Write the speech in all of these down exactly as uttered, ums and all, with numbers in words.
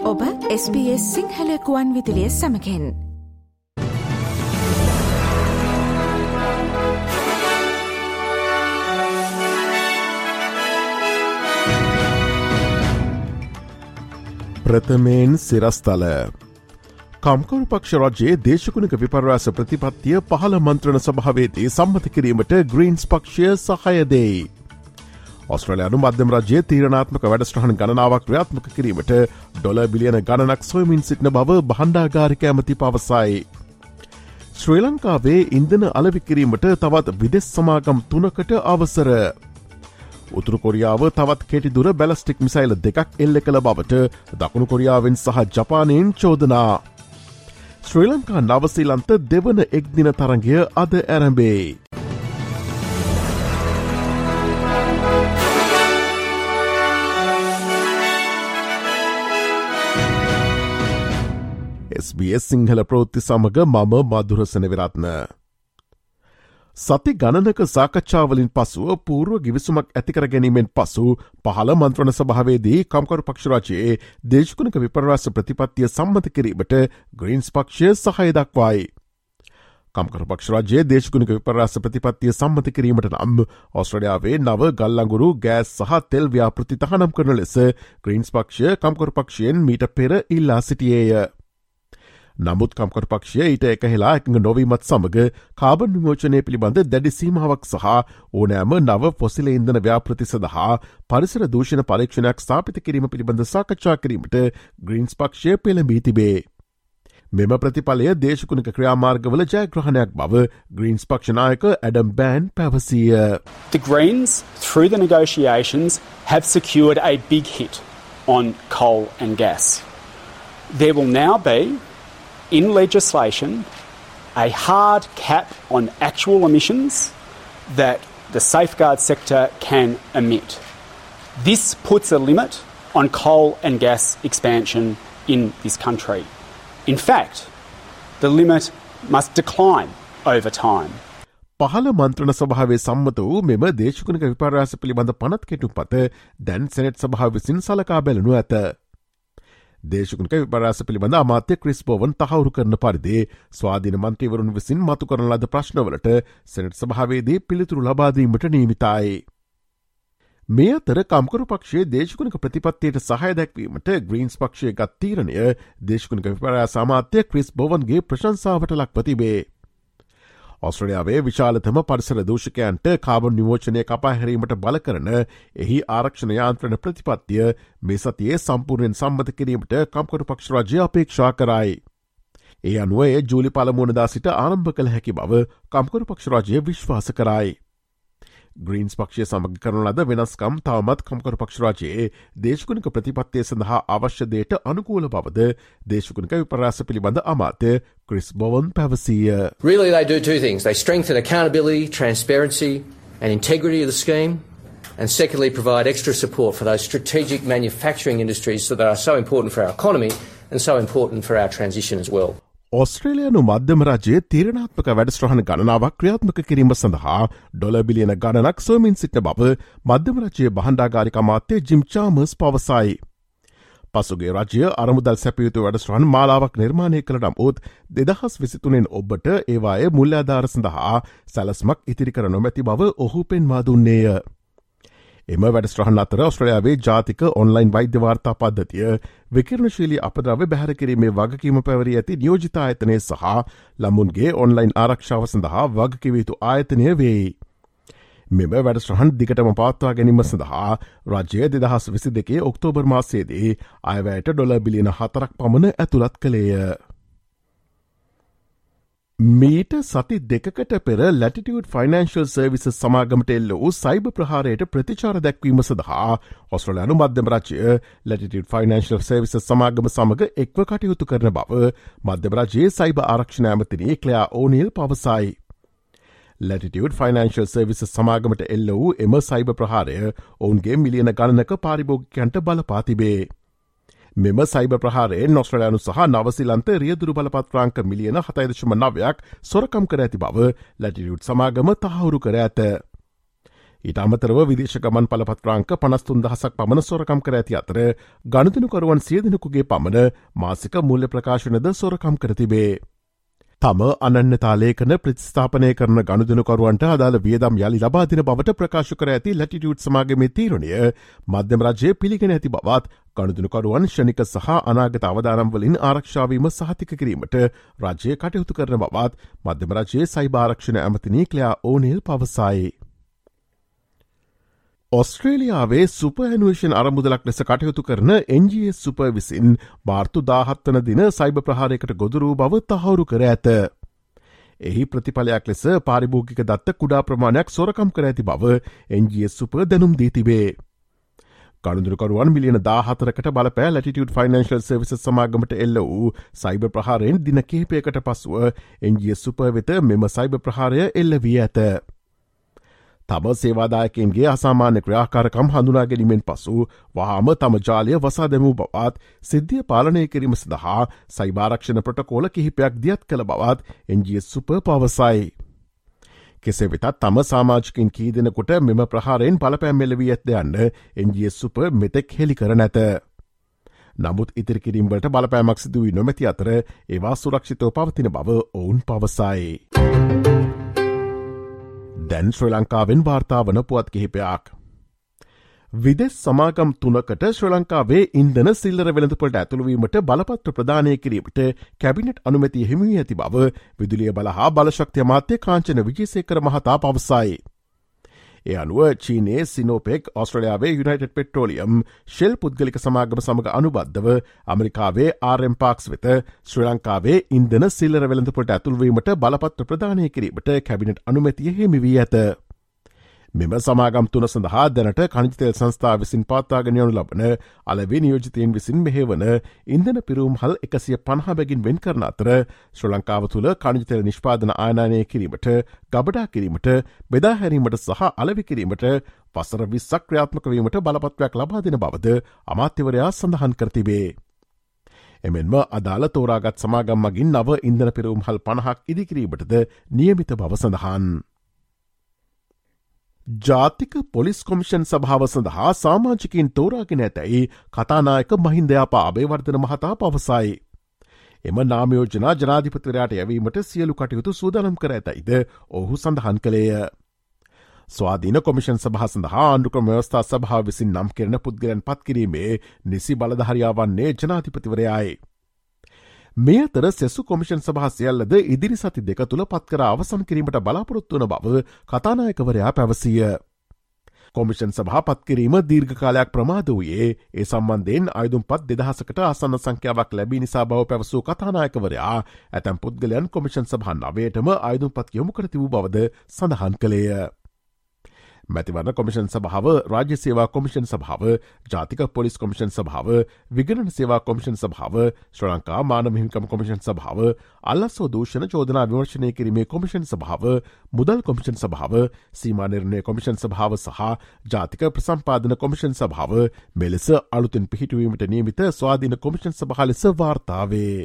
ඔබ S B S Sinhala ගුවන් විදුලිය සමගින් ප්‍රථමයෙන් සිරස්තල කම්කරු පක්ෂ රජයේ දේශගුණික විපර්යාස ප්‍රතිපත්තිය පහළ මන්ත්‍රණ සභාවේදී සම්මත කිරීමට ග්‍රීන්ස් පක්ෂය සහාය දෙයි. ඔස්ට්‍රේලියානු මධ්‍යම රජයේ තීරණාත්මක වැඩසටහන් ගණනාවක් ක්‍රියාත්මක කිරීමට ඩොලර් බිලියන ගණනක් සොයමින් සිටින බව භාණ්ඩාගාරික ඇමති පවසයි. ශ්‍රී ලංකාවේ ඉන්ධන අලෙවි කිරීමට තවත් විදෙස් සමාගම් තුනකට අවසර. උතුරු කොරියාව තවත් කෙටි දුර බැලස්ටික් මිසයිල් දෙකක් එල්ල කළ බවට දකුණු කොරියාවෙන් සහ ජපානයෙන් චෝදනා. ශ්‍රී ලංකා නවසීලන්ත දෙවන එක්දින තරගය අද ඇරඹේ. එස් බී එස් සිංහල ප්‍රවෘත්ති සමග මම මధుරසන විරත්න. සති ගණනක සාකච්ඡාවලින් පසුව පූර්ව ගිවිසුමක් ඇතිකර ගැනීමෙන් පසු පහළ මන්ත්‍රණ සභාවේදී කම්කරු පක්ෂ රජයේ දේශගුණික විපර්යාස ප්‍රතිපත්තිය සම්මත කිරීමට ග්‍රීන්ස් පක්ෂය සහාය දක්වයි. කම්කරු පක්ෂ රජයේ දේශගුණික විපර්යාස ප්‍රතිපත්තිය සම්මත කිරීමට නම් ඔස්ට්‍රේලියාවේ නව ගල්ලංගුරු ගෑස් සහ තෙල් ව්‍යාපෘති තහනම් කරන ලෙස ග්‍රීන්ස් පක්ෂය කම්කරු පක්ෂයෙන් මීට පෙර ඉල්ලා සිටියේය. නමුත් කම්කරු පක්ෂය ඊට එකහෙලා එකඟ නොවීමත් සමග කාබන් විමෝචනය පිළිබඳ දැඩි සීමාවක් සහ ඕනෑම නව ෆොසිල ඉන්ධන ව්‍යාපෘති සඳහා පරිසර දූෂණ පරීක්ෂණයක් ස්ථාපිත කිරීම පිළිබඳ සාකච්ඡා කිරීමට ග්‍රීන්ස් පක්ෂය පෙළඹී තිබේ. මෙම ප්‍රතිඵලය දේශගුණික ක්‍රියාමාර්ගවල ජයග්‍රහණයක් බව ග්‍රීන්ස් පක්ෂ නායක ඇඩම් බෑන් පැවසිය. The Greens, through the negotiations, have secured a big hit on coal and gas. There will now be in legislation a hard cap on actual emissions that the safeguard sector can emit. This puts a limit on coal and gas expansion in this country. In fact, the limit must decline over time. පහළ මන්ත්‍රණ සභාවේ සම්මත වූ මෙම දේශගුණික විපර්යාස පිළිබඳ පනත් කෙටුම්පත දැන් senate සභාව විසින් සලකා බැලනු ඇත. දේශගුණික විපර්යාස පිළිබඳ අමාත්‍ය ක්‍රිස් බෝවන් තහවුරු කරන පරිදි ස්වාධීන මන්ත්‍රීවරුන් විසින් මතු කරන ලද ප්‍රශ්නවලට සෙනෙට් සභාවේදී පිළිතුරු ලබා දීමට නියමිතයි. මේ අතර කම්කරු පක්ෂයේ දේශගුණික ප්‍රතිපත්තියට සහාය දැක්වීමට ග්‍රීන්ස් පක්ෂයේ ගත් තීරණය දේශගුණික විපර්යාස අමාත්‍ය ක්‍රිස් බෝවන්ගේ ප්‍රශංසාවට ලක්ව තිබේ. ඔස්ට්‍රේලියාවේ විශාලතම පරිසර දූෂකයන්ට කාබන් විමෝචනය කපා හැරීමට බල කරන එහි ආරක්ෂණ යාන්ත්‍රණ ප්‍රතිපත්තිය මේ සතියේ සම්පූර්ණයෙන් සම්මත කිරීමට කම්කරු පක්ෂ රජය අපේක්ෂා කරයි. ඒ අනුව එය ජූලි පළමුවනදා සිට ආරම්භ කළ හැකි බව කම්කරු පක්ෂ රජය විශ්වාස කරයි. ග්‍රීන්ස් පක්ෂය සමග කරන ලද වෙනස්කම් තවමත් කම්කරු පක්ෂ රජයේ දේශගුණික ප්‍රතිපත්තිය සඳහා අවශ්‍ය දේට අනුකූල බවද දේශගුණික විපර්යාස පිළිබඳ අමාත්‍ය ක්‍රිස් බෝවන් පැවසීය. Really they do two things. They strengthen accountability, transparency and integrity of the scheme, and secondly provide extra support for those strategic manufacturing industries that are so important for our economy and so important for our transition as well. ඔස්ට්‍රේලියානු මධ්‍යම රජයේ තීරණාත්මක වැඩසටහන ගණනාවක් ක්‍රියාත්මක කිරීම සඳහා dollar බිලියන ගණනක් සොයමින් සිටින බව මධ්‍යම රජයේ භාණ්ඩාගාරික අමාත්‍ය ජිම් චාමර්ස් පවසයි. පසුගේ රජය අරමුදල් සැපයුතු වැඩසටහන් මාලාවක් නිර්මාණය කළ නමුත් දෙදහස් විසිතුනෙන් ඔබට ඒවායේ මුල්‍ය ආධාර සඳහා සැලස්මක් ඉතිරි කර නොමැති බව ඔහු පෙන්වා දුන්නේය. එම වැඩස්ට්‍රහන් අතර ඔස්ට්‍රේලියාවේ ජාතික ඔන්ලයින් වෛද්‍ය වාර්තා පද්ධතිය විකිරණශීලී අපද්‍රව්‍ය බැහැර කිරීමේ වගකීම පැවරී ඇති නියෝජිත ආයතනය සහ ළමුන්ගේ ඔන්ලයින් ආරක්ෂාව සඳහා වගකිව යුතු ආයතනය වෙයි. මෙම වැඩස්ට්‍රහන් දිගටම පවත්වා ගැනීම සඳහා රජය දෙදහස් විසි දෙකේ ඔක්තෝබර් මාසයේදී අයවැයට ඩොලර් බිලියන හතරක් පමණ ඇතුළත් කළේය. මීට සති දෙකකට පෙර ලැටිටියුඩ් ෆයිනන්ෂල් සර්විසස් සමාගමට එල්ල වූ සයිබ ප්‍රහාරයට ප්‍රතිචාර දැක්වීම සඳහා ඔස්ට්‍රේලියානු මධ්‍යම රජය ලැටිටියුඩ් ෆයිනන්ෂල් සර්විසස් සමාගම සමග එක්ව කටයුතු කරන බව මධ්‍යම රජයේ සයිබ ආරක්ෂණ ඇමතිනි ක්ලෙයා ඕනිල් පවසයි. ලැටිටියුඩ් ෆයිනන්ෂල් සර්විසස් සමාගමට එල්ල වූ එම සයිබ ප්‍රහාරය ඔවුන්ගේ මිලියන ගණනක පාරිභෝගිකයන්ට බලපා තිබේ. මෙම සයිබ ප්‍රහාරයෙන් ඔස්ට්‍රේලියානු සහ නවසීලන්ත රියදුරු බලපත්‍රාංක මිලියන හතයි දශම නවයක් සොරකම් කර ඇති බව ලැටිටියුඩ් සමාගම තහවුරු කර ඇත. ඊට අමතරව විදේශ ගමන් පලපත්‍රාංක පනස්තුන් දහසක් පමණ සොරකම් කර ඇති අතර ගණතිනුකරුවන් සිය දෙනෙකුගේ පමණ මාසික මූල්‍ය ප්‍රකාශනද සොරකම් කර තිබේ. තම අනන්‍යතාලේකන ප්‍රතිස්ථාපනය කරන ගණුදනුකරුවන්ට අදාළ වියදම් යළි ලබාදින බවට ප්‍රකාශ කර ඇති ලැටිටියුට් සමාගමේ තීරණය මධ්‍යම රජය පිළිගෙන ඇති බවත් ගණුදනුකරුවන් ශනික සහ අනාගත අවදානම්වලින් ආරක්ෂාවීම සහතික කිරීමට රජය කටයුතු කරන බවත් මධ්‍යම රජයේ සයිබ ආරක්ෂණ ඇමතිනී ක්ලයා ඕනෙල් පවසයි. ඔස්ට්‍රේලියාවේ සුප ඇනුවේෂන් අරමුදලක් ලෙස කටයුතු කරන එන් ජී එස් සුප විසින් මාර්තු දාහත්වන දින සයිබ ප්‍රහාරයකට ගොදුරූ බව තහවුරු කර ඇත. එහි ප්‍රතිඵලයක් ලෙස පාරිභෝගික දත්ත කුඩා ප්‍රමාණයක් සොරකම් කර ඇති බව එන් ජී එස් සුප දැනුම් දී තිබේ. ගණදුරකරුවන් මිලියන දාහතරකට බලපෑ ලැටිටියුඩ් ෆයිනන්ශල් සර්විසස් සමාගමට එල්ල වූ සයිබ ප්‍රහාරයෙන් දින කිහිපයකට පසුව එන් ජී එස් සුප වෙත මෙම සයිබ ප්‍රහාරය එල්ල වී ඇත. තම සේවාදායකන්ගේ අසාමාන්‍ය ක්‍රියාකාරකම් හඳුනාගැනීමෙන් පසු වහාම තම ජාලය වසා දැමූ බවත් සිද්ධිය පාලනය කිරීම සඳහා සයිබාරක්ෂණ ප්‍රටකෝල කිහිපයක් දියත් කළ බවත් එන් ජී එස් සුප පවසයි. කෙසේ වෙතත් තම සාමාජිකින් කී දෙනකොට මෙම ප්‍රහාරයෙන් බලපෑම් මෙලවී ඇත්ද යන්න එන් ජී එස් සුප මෙතෙක් හෙළි කර නැත. නමුත් ඉතිරි කිරීම්වලට බලපෑමක් සිදුවී නොමැති අතර ඒවා සුරක්ෂිතව පවතින බව ඔවුන් පවසයි. දැන් ශ්‍රී ලංකාවෙන් වාර්තා වන පුවත් කිහිපයක්. විදෙස් සමාගම් තුනකට ශ්‍රී ලංකාවේ ඉන්ධන සිල්ලර වෙළඳපොළට ඇතුළුවීමට බලපත්‍ර ප්‍රදානය කිරීමට කැබිනට් අනුමැතිය හිමිවී ඇති බව විදුලිය බල හා බලශක්ති අමාත්‍ය කාංචන විජේසේකර මහතා පවසයි. ඒ අනුව චීනයේ සිනෝපෙක් ඔස්ට්‍රේලියාවේ යුනයිටඩ් පෙට්‍රෝලියම් ෂෙල් පුද්ගලික සමාගම සමඟ අනුබද්ධව ඇමරිකාවේ ආර් එම් පාක්ස් වෙත ශ්‍රී ලංකාවේ ඉන්ධන සිල්ලර වෙළඳපොළට ඇතුළුවීමට බලපත්‍ර ප්‍රදානය කිරීමට කැබිනට් අනුමැතිය හිමි වී ඇත. මෙම සමාගම් තුන සඳහා දැනට කනිජතෙල් සංස්ථාව විසින් පවත්වාගෙන යනු ලබන අලෙවි නියෝජිතයින් විසින් මෙහෙවන ඉන්ධන පිරවුම් හල් එකසිය පනහ බැගින් වෙන් කරන අතර ශ්‍රී ලංකාව තුළ කනිජතෙල් නිෂ්පාදන ආයනනය කිරීමට, ගබඩා කිරීමට, බෙදා හැරීමට සහ අලෙවි කිරීමට වසර විස්සක් ක්‍රියාත්මක වීමට බලපත්‍රයක් ලබා දෙන බවද අමාත්‍යවරයා සඳහන් කර තිබේ. එමෙන්ම අදාළ තෝරාගත් සමාගම් මගින් නව ඉන්ධන පිරවුම් හල් පනහක් ඉදිකිරීමටද නියමිත බව සඳහන්. ජාතික පොලිස් කොමිෂන් සභාව සඳහා සාමාජිකින් තෝරාගෙන ඇතැයි කතානායක මහින්දයාපා අබේවර්ධන මහතා පවසයි. එම නාමයෝජනා ජනාධිපතිවරයාට යැවීමට සියලු කටයුතු සූදානම් කර ඇතැයිද ඔහු සඳහන් කළේය. ස්වාධීන කොමිෂන් සභා සඳහා ආණ්ඩුක්‍රම ව්‍යවස්ථා සභාව විසින් නම් කෙරෙන පුද්ගලයන් පත්කිරීමේ නිසි බලධාරියා වන්නේ ජනාධිපතිවරයායි. මේ අතර සෙසු කොමිෂන් සභා සියල්ලද ඉදිරි සති දෙක තුළ පත්කර අවසන් කිරීමට බලාපොරොත්තු වන බව කතානායකවරයා පැවසිය. කොමිෂන් සභා පත්කිරීම දීර්ඝ කාලයක් ප්‍රමාද වූයේ ඒ සම්බන්ධයෙන් අයදුම්පත් දෙදහසකට ආසන්න සංඛ්‍යාවක් ලැබී නිසා බව පැවසූ කතානායකවරයා ඇතැම් පුද්ගලයන් කොමිෂන් සභා නවයටම අයදුම්පත් යොමු කර තිබූ බවද සඳහන් කළේය. මැතිවරණ කොමිෂන් සභාව, රාජ්‍ය සේවා කොමිෂන් සභාව, ජාතික පොලිස් කොමිෂන් සභාව, විගණන සේවා කොමිෂන් සභාව, ශ්‍රී ලංකා මානව හිමිකම් කොමිෂන් සභාව, අල්ලස්ව දූෂණ චෝදනා විමර්ශනය කිරීමේ කොමිෂන් සභාව, මුදල් කොමිෂන් සභාව, සීමා නිර්ණය කොමිෂන් සභාව සහ ජාතික ප්‍රසම්පාදන කොමිෂන් සභාව මෙලෙස අලුතෙන් පිහිටුවීමට නියමිත ස්වාධීන කොමිෂන් සභා ලෙස වාර්තාවේ.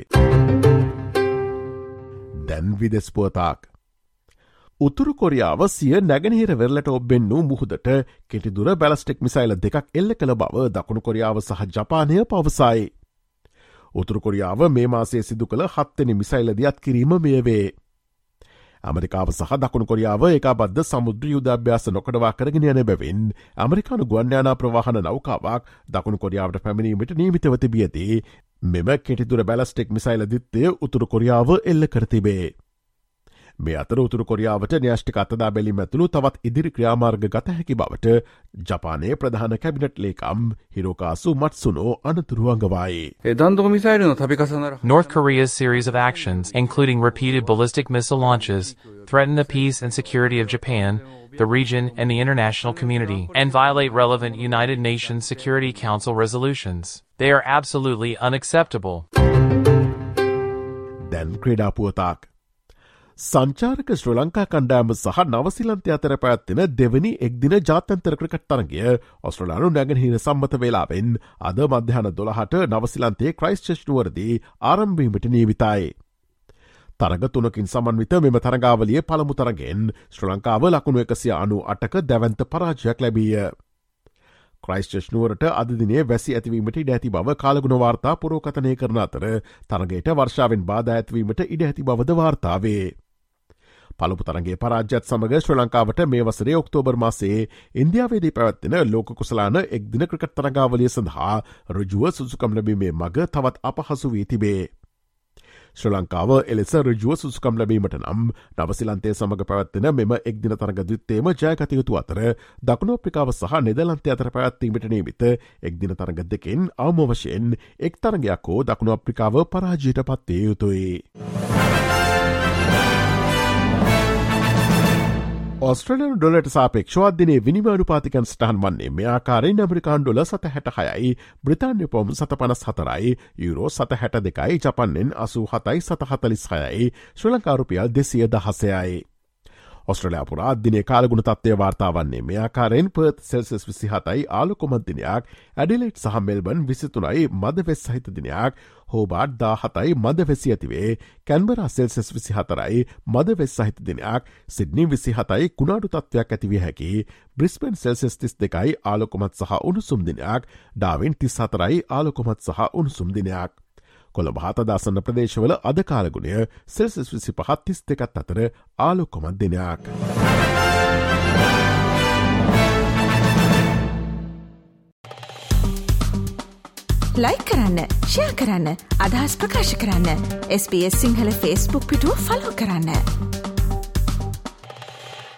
දැන් විදෙස් පුවතක්. උතුරු කොරියාව සිය නැගෙනහිර වෙරළට ඔබ්බෙන්නූ මුහුදට කෙටිදුර බැලස්ටික් මිසයිල දෙකක් එල්ල කළ බව දකුණු කොරියාව සහ ජපානය පවසයි. උතුරු කොරියාව මේ මාසයේ සිදු කළ හත්වෙනි මිසයිල දියත් කිරීම මෙයවේ. ඇමරිකාව සහ දකුණු කොරියාව ඒකාබද්ධ සමුද්‍ර යුද අභ්‍යාස නොකඩවා කරගෙන යන බැවින් ඇමරිකානු ගුවන්යානා ප්‍රවාහන නෞකාවක් දකුණු කොරියාවට පැමිණීමට නියමිතව තිබියදී මෙම කෙටිදුර බැලස්ටික් මිසයිල දිත්තය උතුරු කොරියාව එල්ල කර තිබේ. මේ අතර උතුරු කොරියාවට න්‍යෂ්ටික අතදා බැලීම ඇතුළු තවත් ඉදිරි ක්‍රියාමාර්ග ගත හැකි බවට ජපානයේ ප්‍රධාන කැබිනට් ලේකම් හිරෝකාසු මට්සුනෝ අනතුරු අඟවයි. North Korea's series of actions, including repeated ballistic missile launches, threaten the peace and security of Japan, the region, and the international community, and violate relevant United Nations Security Council resolutions. They are absolutely unacceptable. දැන් ක්‍රීඩා පුවතක්. සංචාරක ශ්‍රී ලංකා කණ්ඩායම සහ නවසිලන්තය අතර පැවැත්වෙන දෙවැනි එක්දින ජාත්‍යන්තර ක්‍රිකට් තරගය ඔස්ට්‍රේලියානු නැගෙනහිර සම්මත වේලාවෙන් අද මධ්‍යහන දොළහට නවසිලන්තයේ ක්‍රයිස්ට්චර්ච් නුවරදී ආරම්භ වීමට නියමිතයි. තරග තුනකින් සමන්විත මෙම තරගාවලිය පළමු තරගෙන් ශ්‍ර ලංකාව ලකුණු එකසිය අනු අටක දැවන්ත පරාජයක් ලැබීය. ක්‍රයිස්ට්චර්ච් නුවරට අද දිනේ වැසි ඇතිවීමට ඉඩ ඇති බව කාලගුණ වාර්තා පුරෝකථනය කරන අතර තරගයට වර්ෂාවෙන් බාධා ඇතිවීමට ඉඩ ඇති බවද වාර්තාවේ. පළමු තරගේ පරාජ්‍යත් සමඟ ශ්‍ර ලංකාවට මේ වසරේ ඔක්තෝබර් මාසයේ ඉන්දියාවේදී පැවැත්වෙන ලෝක කුසලාන එක් දින ක්‍රිකට් තරගාවලිය සඳහා ඍජුව සුසුකම් ලැබීමේ මග තවත් අපහසු වී තිබේ. ශ්‍ර ලංකාව එලෙස ඍජුව සුසුකම් ලැබීමට නම් නවසිලන්තය සමඟ පැවැත්වෙන මෙම එක් දින තරග ද්විත්තේම ජයගතයුතු අතර දකුණු අප්‍රිකාව සහ නෙදර්ලන්තය අතර පැවැත්වීමට නියමිත එක් දින තරග දෙකෙන් අවම වශයෙන් එක් තරගයක් හෝ දකුණු අප්‍රිකාව පරාජයට පත්විය යුතුයි. ඔස්ට්‍රේලියානු ඩොලරට සාපේක්ෂව දිනේ විනිමය අනුපාතිකයන් සටහන් වන්නේ මේ ආකාරයෙන් ඇමරිකානු ඩොලර් සත හැට හයයි, බ්‍රිතාන්‍ය පොම් සත පනස් හතරයි, යුරෝ සත හැට දෙකයි, ජපන්නෙන් අසූ හතයි සත හතලිස් හයයි, ශ්‍රී ලංකා රුපියල් දෙසිය දහසයයි. ඔස්ට්‍රේලියා පුරා දිනේ කාලගුණ තත්ත්වය වාර්තා වන්නේ මේ ආකාරයෙන් පර්ත් සෙල්සියස් විසිහතයි ආලෝකමත් දිනයක්, ඇඩිලේඩ් සහ මෙල්බන් විසිතුනයි මදවෙස් සහිත දිනයක්, හෝබාර්ට් දාහතයි මදවෙසි ඇතිවේ, කැන්බරා සෙල්සියස් විසිහතරයි මදවෙස් සහිත දිනයක්, සිඩ්නි විසිහතයි කුණාඩු තත්ත්වයක් ඇතිවිය හැකි, බ්‍රිස්බේන් සෙල්සියස් තිස් දෙකයි ආලෝකමත් සහ උණුසුම් දිනයක්, ඩාවින් තිස් හතරයි ආලෝකමත් සහ උණුසුම් දිනයක්. කොළඹ හත දාසන්න ප්‍රදේශවල අද කාලගුණය සෙල්සියස් විසි පහත් තිස් දෙකත් අතර ආලෝකමත් දිනයක්. ලයික් කරන්න, ෂෙයා කරන්න, අදහස් ප්‍රකාශ කරන්න. S B S Sinhala Facebook පිටුව ෆලෝ කරන්න.